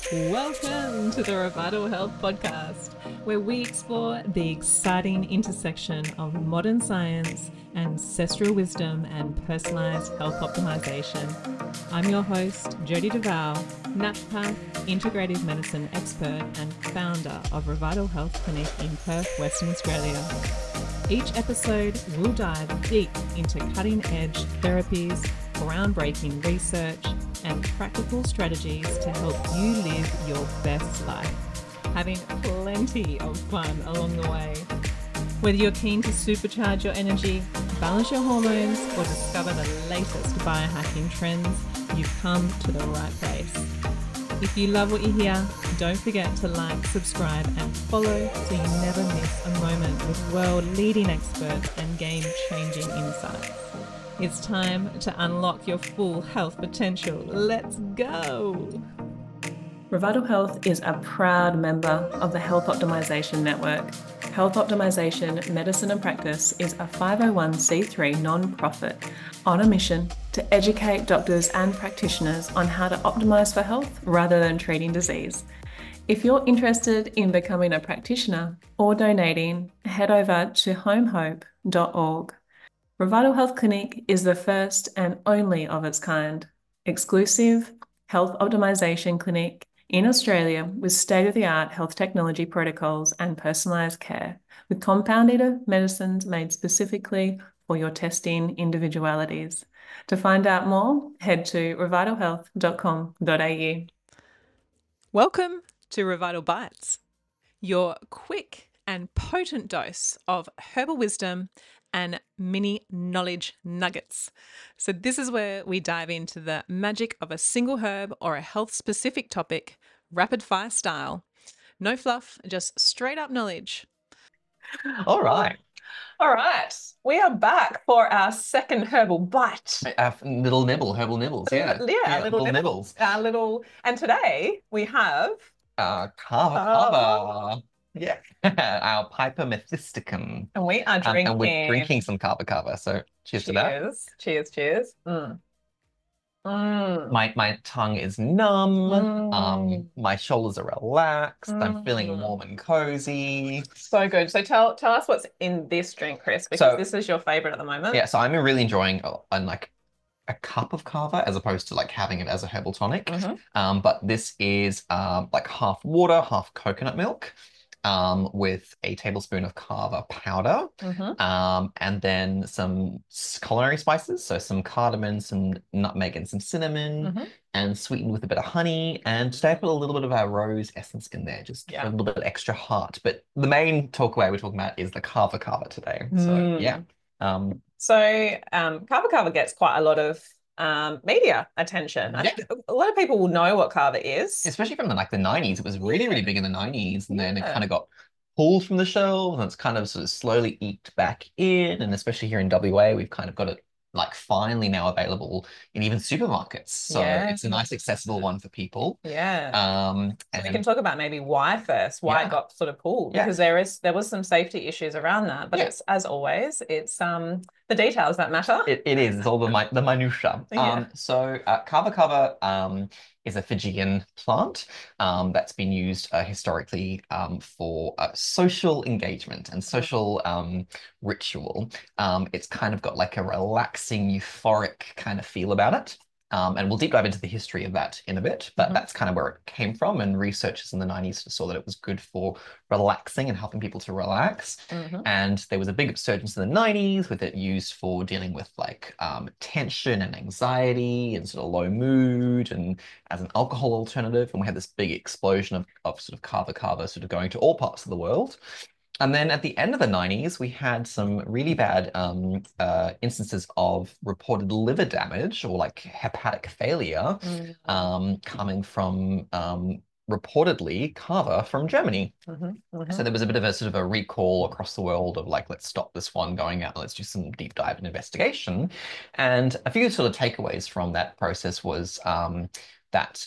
Welcome to the Revital Health Podcast, where we explore the exciting intersection of modern science, ancestral wisdom, and personalized health optimization. I'm your host, Jody DeVal, naturopath, integrative medicine expert, and founder of Revital Health Clinic in Perth, Western Australia. Each episode, we'll dive deep into cutting-edge therapies, groundbreaking research, and practical strategies to help you live your best life, having plenty of fun along the way. Whether you're keen to supercharge your energy, balance your hormones, or discover the latest biohacking trends, you've come to the right place. If you love what you hear, don't forget to like, subscribe, and follow so you never miss a moment with world-leading experts and game-changing insights. It's time to unlock your full health potential. Let's go! Revital Health is a proud member of the Health Optimization Network. Health Optimization Medicine and Practice is a 501c3 non-profit on a mission to educate doctors and practitioners on how to optimize for health rather than treating disease. If you're interested in becoming a practitioner or donating, head over to homehope.org. Revital Health Clinic is the first and only of its kind, exclusive health optimization clinic in Australia with state-of-the-art health technology protocols and personalised care, with compounded medicines made specifically for your testing individualities. To find out more, head to revitalhealth.com.au. Welcome to Revital Bites, your quick and potent dose of herbal wisdom and mini knowledge nuggets. So this is where we dive into the magic of a single herb or a health-specific topic, rapid fire style. No fluff, just straight up knowledge. All right. We are back for our second herbal bite. Little nibble, herbal nibbles, yeah. Little nibbles. And today we have Kava. Yeah. Our Piper methysticum. and we are drinking. And we're drinking some kava. So cheers to that. Cheers. My tongue is numb. My shoulders are relaxed. I'm feeling warm and cozy. So good. So tell us what's in this drink, Chris, because this is your favorite at the moment. Yeah, so I'm really enjoying a cup of kava as opposed to like having it as a herbal tonic. But this is like half water, half coconut milk. With a tablespoon of kava powder, and then some culinary spices, so some cardamom, some nutmeg, and some cinnamon, and sweetened with a bit of honey. And today I put a little bit of our rose essence in there, just for a little bit of extra heart. But the main takeaway we're talking about is the kava today. So yeah. Kava gets quite a lot of media attention. I think a lot of people will know what kava is, especially from the 90s. It was really big in the 90s, and then it kind of got pulled from the shelves, and it's kind of sort of slowly eked back in. And especially here in WA, we've kind of got it like finally now available in even supermarkets. So it's a nice accessible one for people. And we can talk about maybe why it got sort of pulled, because there was some safety issues around that. But it's, as always, it's the details that matter. It is. It's all the minutia. So kava is a Fijian plant that's been used historically for social engagement and social ritual. It's kind of got like a relaxing, euphoric kind of feel about it. And we'll deep dive into the history of that in a bit, but that's kind of where it came from. And researchers in the 90s saw that it was good for relaxing and helping people to relax. And there was a big resurgence in the 90s with it used for dealing with like tension and anxiety and sort of low mood, and as an alcohol alternative. And we had this big explosion of sort of kava sort of going to all parts of the world. And then at the end of the 90s, we had some really bad instances of reported liver damage or like hepatic failure coming from reportedly kava from Germany. So there was a bit of a sort of a recall across the world of like, let's stop this one going out, let's do some deep dive and investigation. And a few sort of takeaways from that process was that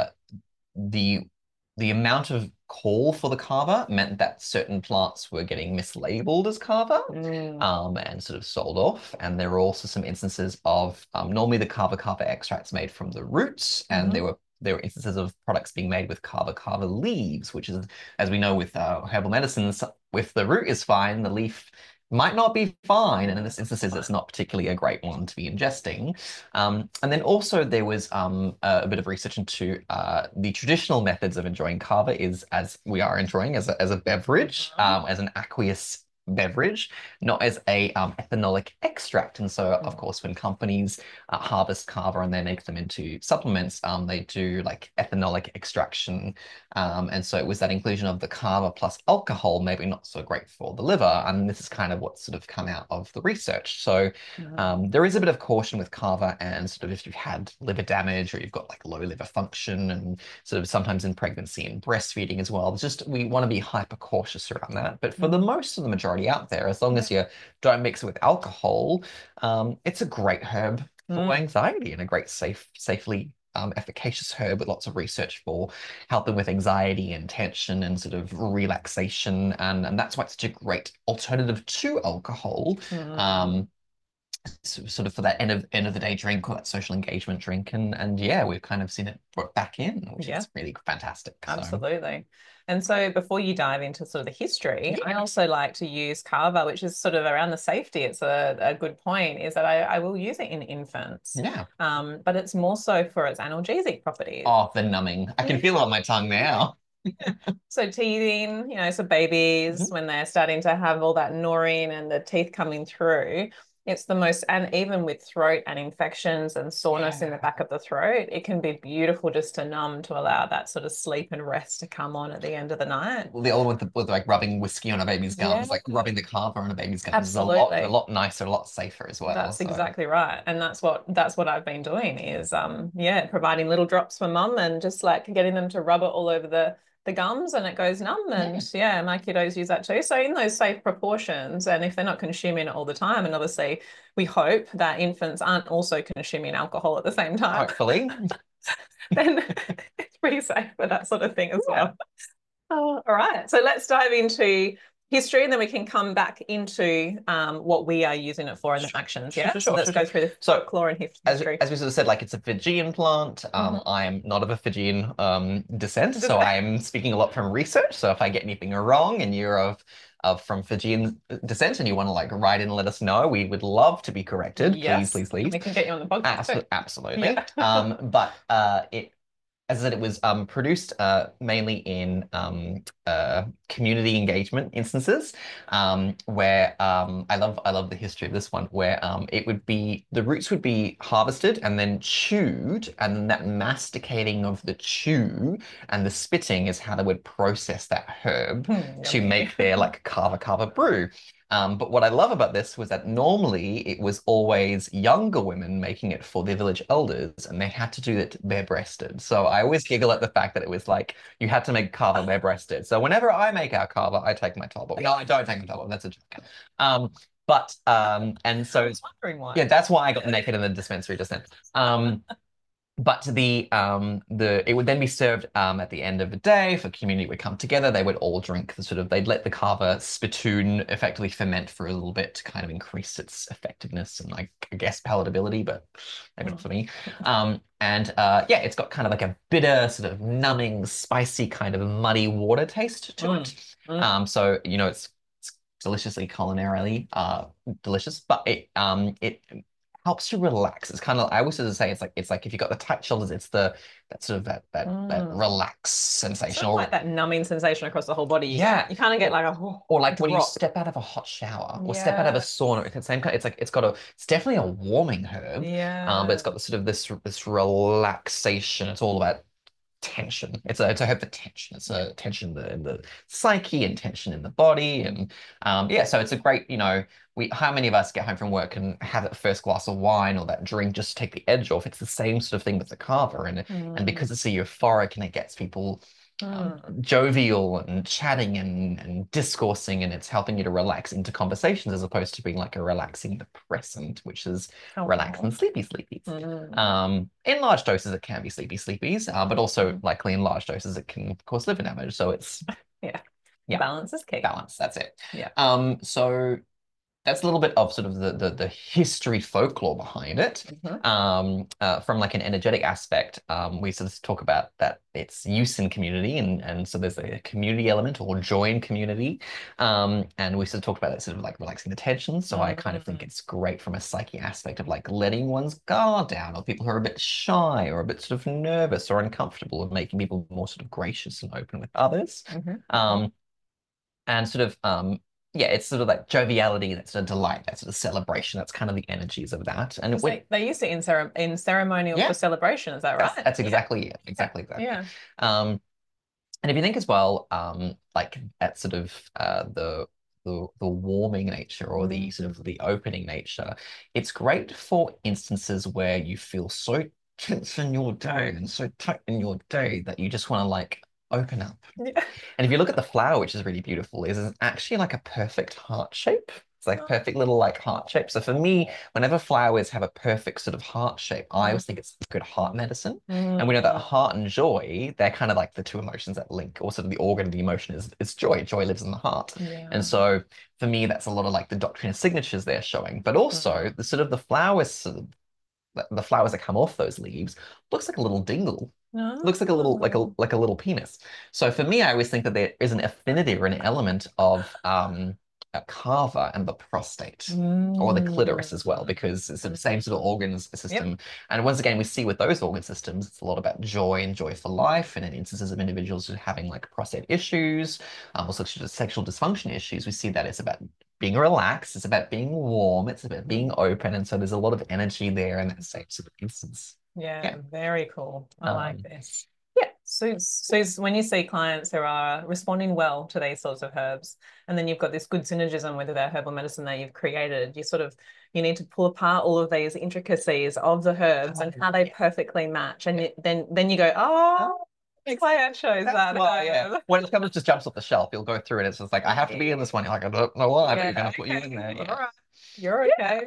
the amount of call for the kava meant that certain plants were getting mislabeled as kava and sort of sold off. And there were also some instances of normally the kava extracts made from the roots, and there were there were instances of products being made with kava leaves, which is, as we know with herbal medicines, if the root is fine, the leaf might not be fine, and in this instance, it's not particularly a great one to be ingesting. And then also there was a bit of research into the traditional methods of enjoying kava is as we are enjoying as a beverage, as an aqueous beverage, not as a ethanolic extract. And so, of course, when companies harvest kava and they make them into supplements, they do like ethanolic extraction. And so it was that inclusion of the kava plus alcohol, maybe not so great for the liver. And this is kind of what's sort of come out of the research. So there is a bit of caution with kava, and sort of if you've had liver damage or you've got like low liver function, and sort of sometimes in pregnancy and breastfeeding as well, just we want to be hyper cautious around that. But for the most of the majority out there, as long as you don't mix it with alcohol, it's a great herb for anxiety, and a great safely efficacious herb with lots of research for helping with anxiety and tension and sort of relaxation, and that's why it's such a great alternative to alcohol. Sort of for that end of the day drink, or that social engagement drink, and yeah, we've kind of seen it brought back in, which is really fantastic. Absolutely. And so before you dive into sort of the history, I also like to use kava, which is sort of around the safety. It's a good point, is that I will use it in infants. Yeah. But it's more so for its analgesic properties. Oh, the numbing. I can feel it on my tongue now. So teething, so babies, when they're starting to have all that gnawing and the teeth coming through, it's the most, and even with throat and infections and soreness in the back of the throat, it can be beautiful just to numb, to allow that sort of sleep and rest to come on at the end of the night. Well, the old one with like rubbing whiskey on a baby's gums, like rubbing the kava on a baby's gums, absolutely, is a lot nicer, a lot safer as well. That's exactly right, and that's what I've been doing is providing little drops for mum and just like getting them to rub it all over the gums, and it goes numb. And my kiddos use that too. So in those safe proportions, and if they're not consuming it all the time, and obviously we hope that infants aren't also consuming alcohol at the same time. Hopefully. Then it's pretty safe for that sort of thing as well. All right. So let's dive into history, and then we can come back into what we are using it for in the actions. So let's go through the folklore and history. As we sort of said, like it's a Fijian plant. I am not of a Fijian descent, so I am speaking a lot from research. So if I get anything wrong and you're from Fijian descent and you want to like write in and let us know, we would love to be corrected. Please. We can get you on the podcast. Absolutely. But as I said, it was produced mainly in community engagement instances, where I love the history of this one, where the roots would be harvested and then chewed, and then that masticating of the chew and the spitting is how they would process that herb to make their like kava brew. But what I love about this was that normally it was always younger women making it for their village elders, and they had to do it bare-breasted. So I always giggle at the fact that it was like you had to make kava bare-breasted. So whenever I make our kava, I take my top off. No, I don't take my top off. That's a joke. And so I was wondering why. Yeah, that's why I got naked in the dispensary just then. But it would then be served at the end of the day for community would come together. They would all drink they'd let the kava spittoon effectively ferment for a little bit to kind of increase its effectiveness and like I guess palatability, but maybe not for me. It's got kind of like a bitter, sort of numbing, spicy, kind of muddy water taste to it. So it's deliciously culinarily delicious, but it helps you relax. It's kind of, I always say it's like if you've got the tight shoulders, it's that relaxed sensation, sort of like that numbing sensation across the whole body. You kind of get like or like when you step out of a hot shower or step out of a sauna. It's the same kind. It's definitely a warming herb. But it's got the sort of this relaxation. It's all about tension. It's a herb for tension. It's a tension in the psyche and tension in the body, and so it's a great, how many of us get home from work and have that first glass of wine or that drink just to take the edge off? It's the same sort of thing with the kava, and because it's a euphoric and it gets people jovial and chatting and discoursing, and it's helping you to relax into conversations as opposed to being like a relaxing depressant, which is relax and sleepy sleepies. In large doses it can be sleepy sleepies, but also likely in large doses it can cause liver damage. So it's balance is key. Balance, that's it. Yeah. So that's a little bit of sort of the history folklore behind it. From like an energetic aspect, we sort of talk about that it's use in community, and so there's a community element or joy in community. And we sort of talked about that sort of like relaxing the tension. So I kind of think it's great from a psyche aspect of like letting one's guard down, or people who are a bit shy or a bit sort of nervous or uncomfortable, and making people more sort of gracious and open with others. And sort of yeah, it's sort of like joviality, that sort of delight, that sort of celebration. That's kind of the energies of that. And they use it in ceremonial for celebration, is that right? That's exactly it. Exactly. Yeah. And if you think as well, like at sort of the warming nature, or the sort of the opening nature, it's great for instances where you feel so tense in your day and so tight in your day that you just want to like open up. And if you look at the flower, which is really beautiful, is actually like a perfect heart shape. It's like a perfect little like heart shape. So for me, whenever flowers have a perfect sort of heart shape, I always think it's good heart medicine. And we know that heart and joy, they're kind of like the two emotions that link, or sort of the organ of the emotion is joy. Joy lives in the heart. And so for me, that's a lot of like the doctrine of signatures they're showing, but also the sort of the flowers, the flowers that come off those leaves looks like a little dingle. Looks like a little like a little penis. So for me, I always think that there is an affinity or an element of a kava and the prostate, or the clitoris as well, because it's the same sort of organ system. And once again, we see with those organ systems, it's a lot about joy and joy for life. And in instances of individuals who are having like prostate issues, or sexual dysfunction issues, we see that it's about being relaxed, it's about being warm, it's about being open. And so there's a lot of energy there in that same sort of instance. Yeah, very cool. I like this. Yeah. So when you see clients who are responding well to these sorts of herbs, and then you've got this good synergism with their herbal medicine that you've created, you need to pull apart all of these intricacies of the herbs and how they perfectly match. And then you go, oh, client shows that. Well, when it just jumps off the shelf, you'll go through it. It's just like, I have to be in this one. You're like, I don't know why, but you're going to put you in there. All right. You're okay.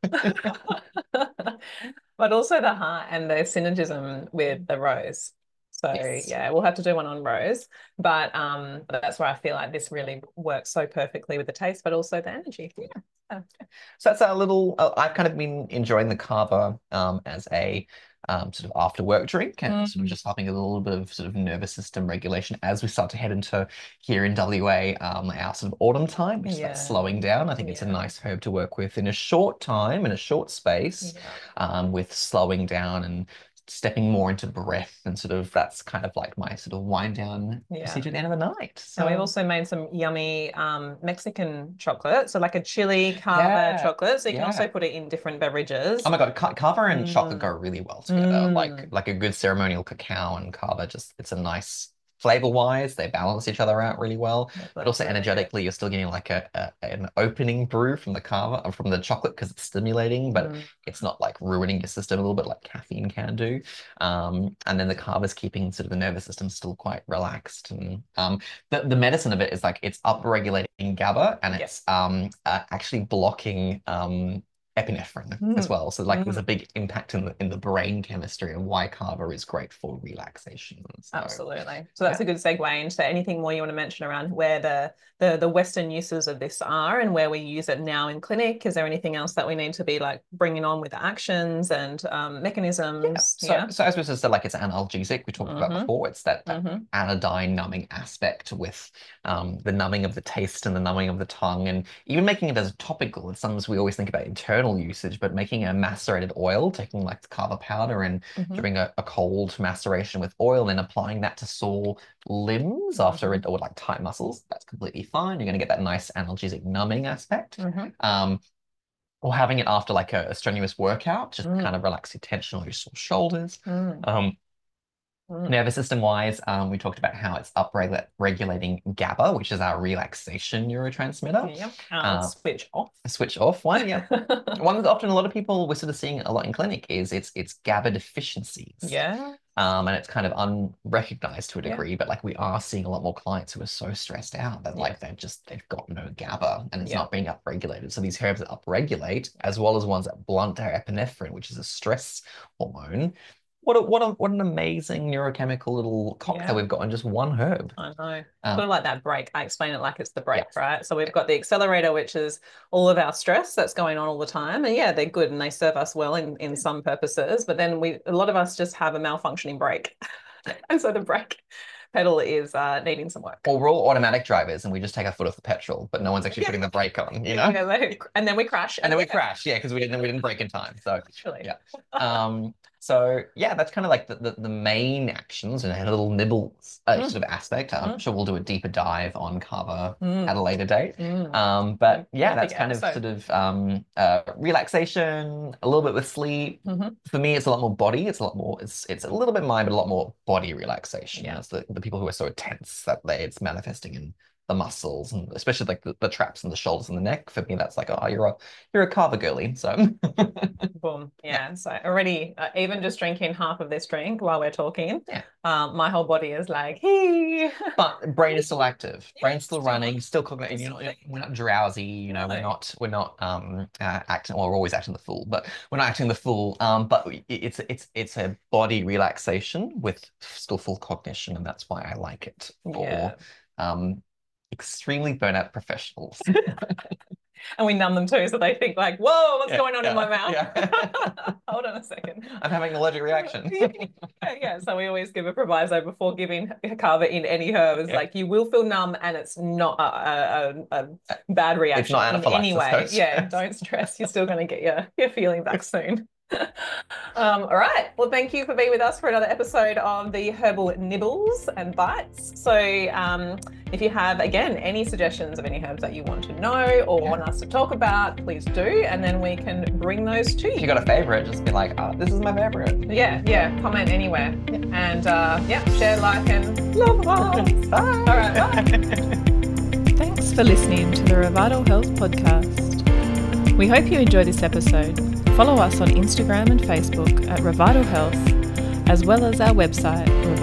But also the heart and the synergism with the rose. So yeah, we'll have to do one on rose. But that's where I feel like this really works so perfectly with the taste, but also the energy. So that's a little, I've kind of been enjoying the kava as a sort of after work drink, and sort of just helping a little bit of sort of nervous system regulation as we start to head into here in WA, our sort of autumn time, which is like slowing down. I think it's a nice herb to work with in a short time, in a short space, with slowing down and stepping more into breath, and sort of that's kind of like my sort of wind down procedure at the end of the night. So we've also made some yummy Mexican chocolate, so like a chili kava chocolate. So you can also put it in different beverages. Oh my God, kava and chocolate go really well together. Like a good ceremonial cacao and kava, just it's a nice flavor-wise, they balance each other out really well. But also energetically, you're still getting like an opening brew from the kava, from the chocolate, because it's stimulating, but it's not like ruining your system a little bit like caffeine can do. And then the kava's keeping sort of the nervous system still quite relaxed. And the medicine of it is like it's up-regulating GABA, and it's actually blocking epinephrine as well. So like there's a big impact in the brain chemistry, and why kava is great for relaxation. So, absolutely. So that's a good segue into anything more you want to mention around where the Western uses of this are and where we use it now in clinic. Is there anything else that we need to be like bringing on with actions and mechanisms? So as we just said, like it's analgesic, we talked about before. It's that anodyne numbing aspect with the numbing of the taste and the numbing of the tongue, and even making it as a topical. It's sometimes we always think about internal usage, but making a macerated oil, taking like the kava powder and doing a cold maceration with oil and applying that to sore limbs after it, or like tight muscles, that's completely fine. You're going to get that nice analgesic numbing aspect. Or having it after like a strenuous workout, just kind of relax your tension on your sore shoulders. Nervous system wise, we talked about how it's regulating GABA, which is our relaxation neurotransmitter. Switch off one. One that often a lot of people we're sort of seeing a lot in clinic is it's GABA deficiencies. And it's kind of unrecognized to a degree, but like we are seeing a lot more clients who are so stressed out that like they've got no GABA and it's not being upregulated. So these herbs that upregulate, as well as ones that blunt our epinephrine, which is a stress hormone, what an amazing neurochemical little cocktail we've got on just one herb. I know. Sort of like that break. I explain it like it's the break, right? So we've got the accelerator, which is all of our stress that's going on all the time. And yeah, they're good and they serve us well in some purposes. But then a lot of us just have a malfunctioning brake. And so the brake pedal is needing some work. Well, we're all automatic drivers and we just take our foot off the petrol, but no one's actually putting the brake on, you know? Yeah, and then we crash. And then we crash, because we didn't brake in time. So literally. Yeah. So yeah, that's kind of like the main actions and a little nibbles sort of aspect. I'm sure we'll do a deeper dive on kava at a later date. But yeah, that's kind of sort of relaxation, a little bit with sleep. For me, it's a lot more body. It's a lot more. It's a little bit mind, but a lot more body relaxation. Yeah, it's the people who are so tense that it's manifesting in the muscles, and especially like the traps and the shoulders and the neck. For me, that's like, oh, you're a kava girly. So boom. Yeah. So already, even just drinking half of this drink while we're talking, my whole body is like, hey. But brain is still active. Brain's still running, still cognitive. We're not drowsy. You know, we're not acting. Well, we're always acting the fool, but we're not acting the fool. But it's a body relaxation with still full cognition, and that's why I like it for extremely burnout professionals. And we numb them too, so they think like, whoa, what's going on in my mouth? Hold on a second. I'm having an allergic reaction. So we always give a proviso before giving kava in any herb. It's like, you will feel numb and it's not a bad reaction. It's not anaphylaxis. Anyway, don't stress. You're still going to get your feeling back soon. All right. Well, thank you for being with us for another episode of the Herbal Nibbles and Bites. So if you have, again, any suggestions of any herbs that you want to know or want us to talk about, please do, and then we can bring those to you. If you got a favorite, just be like, oh, this is my favorite. Yeah. Comment anywhere. And share, like, and love us. Bye. All right, bye. Thanks for listening to the Revital Health Podcast. We hope you enjoyed this episode. Follow us on Instagram and Facebook at Revital Health, as well as our website,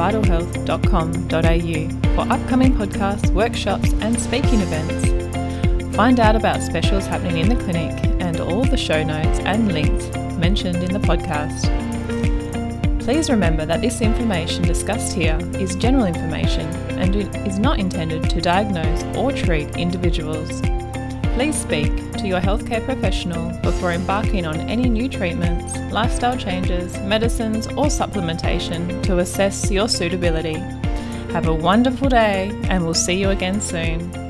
revitalhealth.com.au, for upcoming podcasts, workshops, and speaking events. Find out about specials happening in the clinic and all the show notes and links mentioned in the podcast. Please remember that this information discussed here is general information and is not intended to diagnose or treat individuals. Please speak to your healthcare professional before embarking on any new treatments, lifestyle changes, medicines, or supplementation to assess your suitability. Have a wonderful day, and we'll see you again soon.